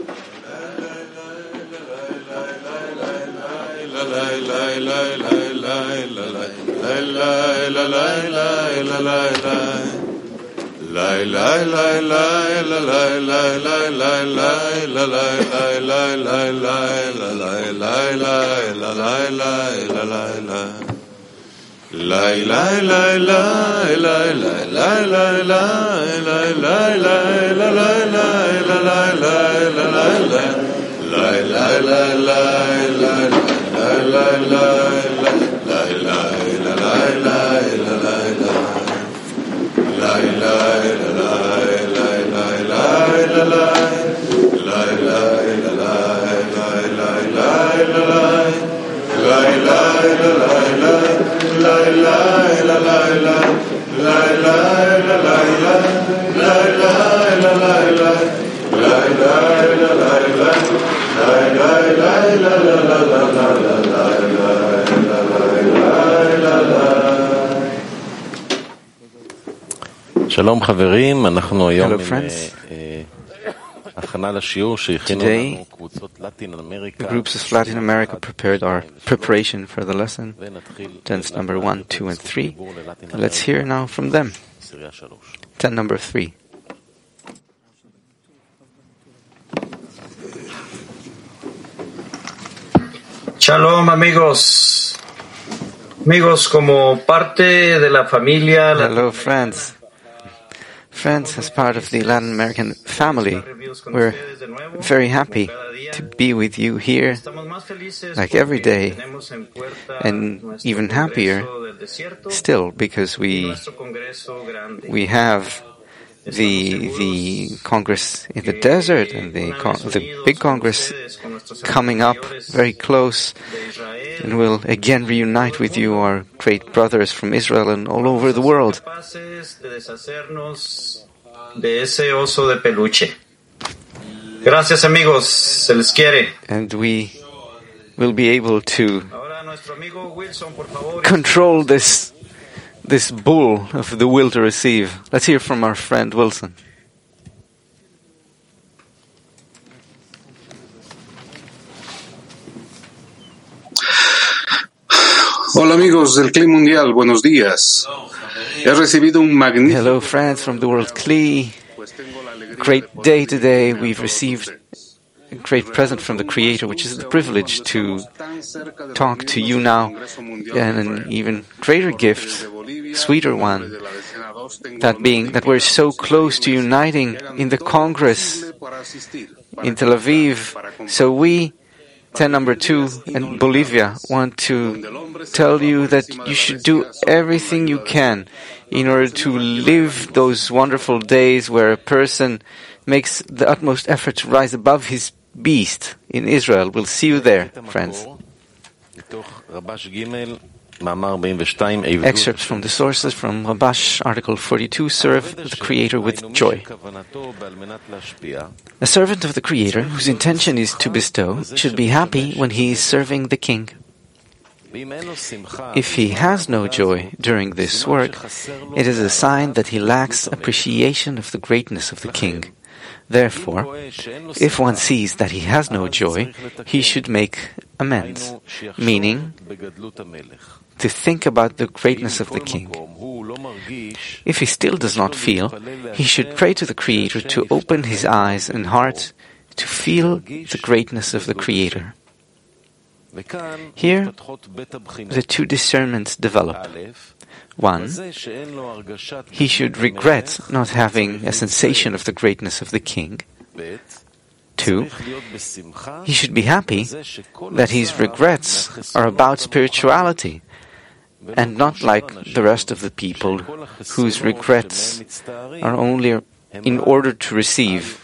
Hello friends. Today, the groups of Latin America prepared our preparation for the lesson, tens number 1, 2, and 3. Let's hear now from them. Ten number 3. Shalom, amigos. Amigos, como parte de la familia. Hello, friends. Friends, as part of the Latin American family, we're very happy to be with you here, like every day, and even happier still because we have the Congress in the desert and the big Congress coming up very close, and we'll again reunite with you, our great brothers from Israel and all over the world. Gracias, amigos. Se les quiere. And we will be able to control this bull of the will to receive. Let's hear from our friend Wilson. Hola amigos del CLI Mundial, buenos días. He recibido un magnífico... Hello friends from the World CLI. Great day today. We've received a great present from the Creator, which is the privilege to talk to you now, and an even greater gift, sweeter one, that being that we're so close to uniting in the Congress in Tel Aviv. So we, 10 number 2 and Bolivia, want to tell you that you should do everything you can in order to live those wonderful days where a person makes the utmost effort to rise above his beast in Israel. We'll see you there, friends. Excerpts from the sources from Rabash, Article 42, serve the Creator with joy. A servant of the Creator, whose intention is to bestow, should be happy when he is serving the king. If he has no joy during this work, it is a sign that he lacks appreciation of the greatness of the king. Therefore, if one sees that he has no joy, he should make amends, meaning to think about the greatness of the king. If he still does not feel, he should pray to the Creator to open his eyes and heart to feel the greatness of the Creator. Here, the two discernments develop. One, he should regret not having a sensation of the greatness of the king. 2, he should be happy that his regrets are about spirituality, and not like the rest of the people whose regrets are only in order to receive.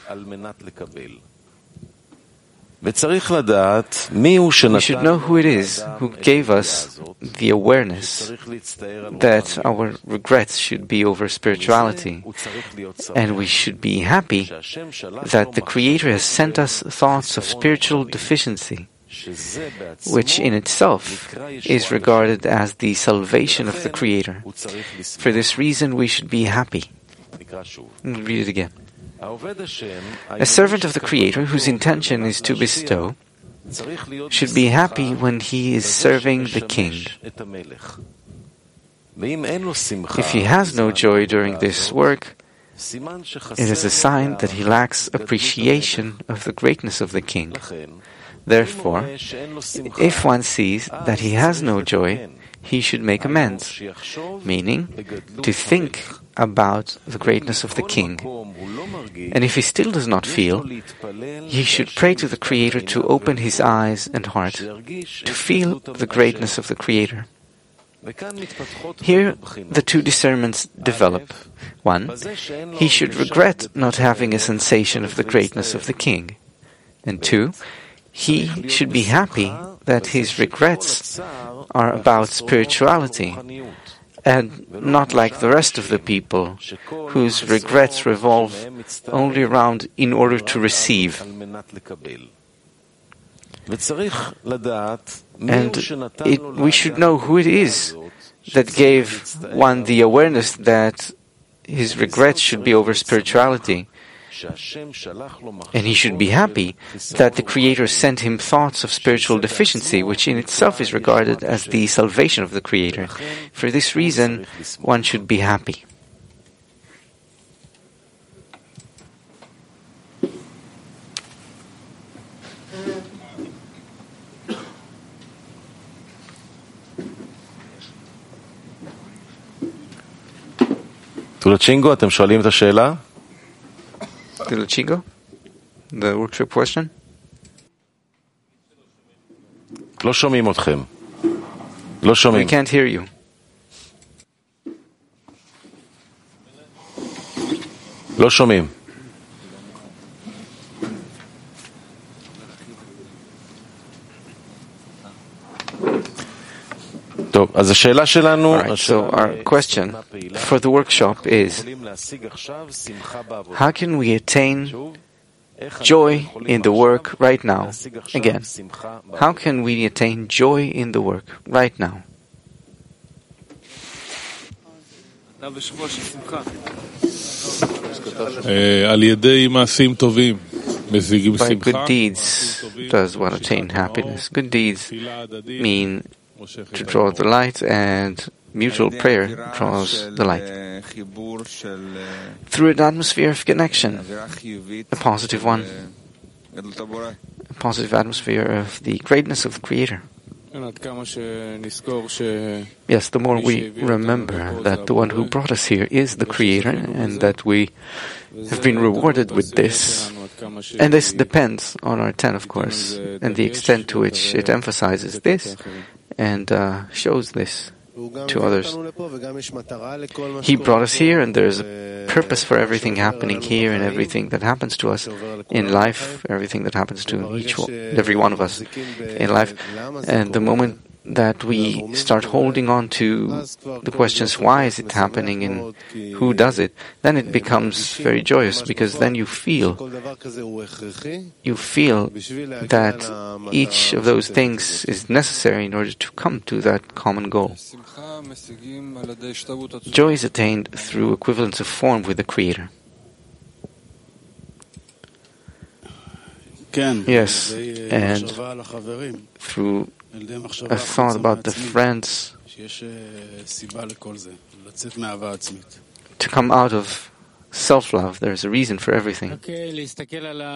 We should know who it is who gave us the awareness that our regrets should be over spirituality, and we should be happy that the Creator has sent us thoughts of spiritual deficiency, which in itself is regarded as the salvation of the Creator. For this reason we should be happy. Read it again. A servant of the Creator whose intention is to bestow should be happy when he is serving the king. If he has no joy during this work, it is a sign that he lacks appreciation of the greatness of the king. Therefore, if one sees that he has no joy, he should make amends, meaning to think about the greatness of the king. And if he still does not feel, he should pray to the Creator to open his eyes and heart to feel the greatness of the Creator. Here, the two discernments develop. One, he should regret not having a sensation of the greatness of the king. And two, he should be happy that his regrets are about spirituality, and not like the rest of the people, whose regrets revolve only around in order to receive. And we should know who it is that gave one the awareness that his regrets should be over spirituality. And he should be happy that the Creator sent him thoughts of spiritual deficiency, which in itself is regarded as the salvation of the Creator. For this reason, one should be happy. תולצ'ינגו, אתם שואלים את השאלה? Tulachigo, the workshop question? לא שומעים אתכם. לא שומעים. We can't hear you. לא שומעים. טוב, אז השאלה שלנו... So our question for the workshop is, how can we attain joy in the work right now? Again, how can we attain joy in the work right now? By good deeds does one attain happiness. Good deeds mean to draw the light, and mutual prayer draws the light. Through an atmosphere of connection, a positive one, a positive atmosphere of the greatness of the Creator. Yes, the more we remember that the one who brought us here is the Creator, and that we have been rewarded with this. And this depends on our 10, of course, and the extent to which it emphasizes this and shows this to others. He brought us here, and there is a purpose for everything happening here and everything that happens to us in life, everything that happens to every one of us in life. And the moment that we start holding on to the questions, why is it happening and who does it, then it becomes very joyous, because then you feel that each of those things is necessary in order to come to that common goal. Joy is attained through equivalence of form with the Creator. Yes, and through a thought about the friends, to come out of self-love. There is a reason for everything. Just to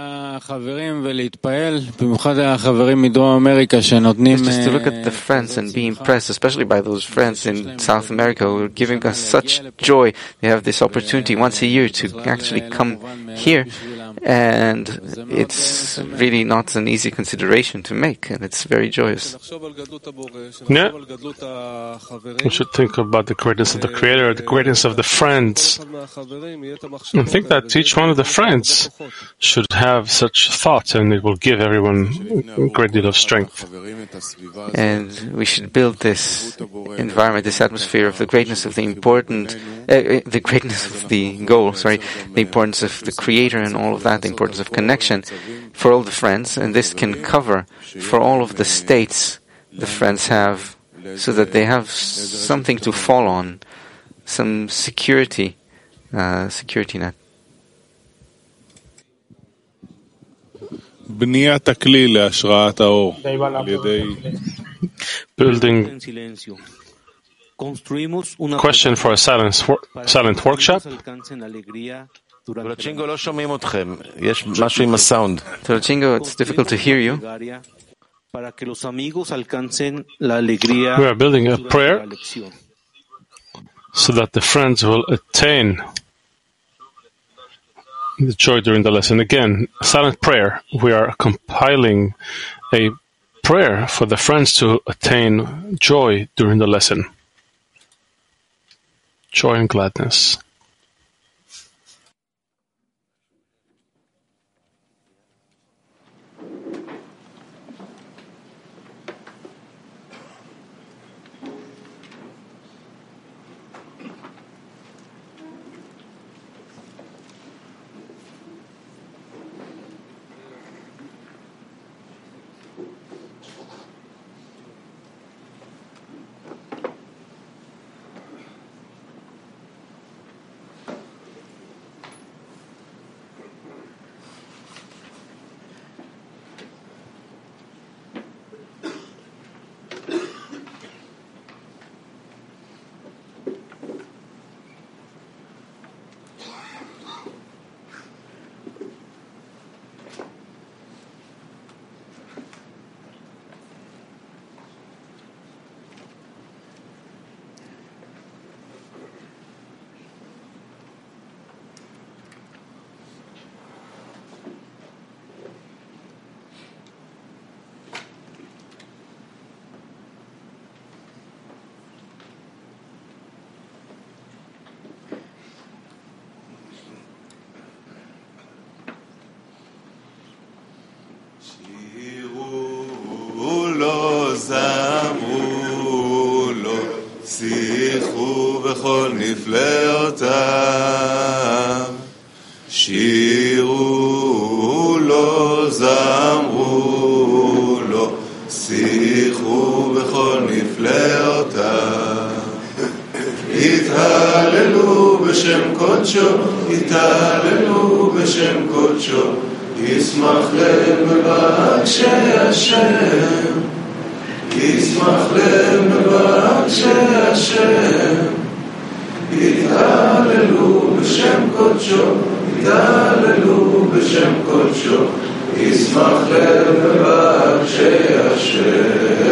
look at the friends and be impressed, especially by those friends in South America who are giving us such joy. They have this opportunity once a year to actually come here, and it's really not an easy consideration to make, and it's very joyous. Yeah, we should think about the greatness of the Creator, the greatness of the friends, and think that each one of the friends should have such thoughts, and it will give everyone a great deal of strength. And we should build this environment, this atmosphere of the greatness of the the greatness of the goal, the importance of the Creator and all of that, the importance of connection for all the friends, and this can cover for all of the states the friends have, so that they have something to fall on, some security net. בניית הכלי להשראת האור על ידי... Building question for a silent workshop. צ'ינגו, לא שומעים אתכם. יש משהו עם הסאונד. Chingo, it's difficult to hear you. We are building a prayer so that the friends will attain the joy during the lesson. Again, silent prayer. We are compiling a prayer for the friends to attain joy during the lesson. Joy and gladness. שיחו בכל נפלאותיו, שירו לו, זמרו לו, שיחו בכל נפלאותיו. התהללו בשם קודשו, התהללו בשם קודשו, ישמח לב מבקשי השם, ישמח לב מבקשי השם. התהללו בשם קודשו, התהללו בשם קודשו, ישמח לב מבקשי השם.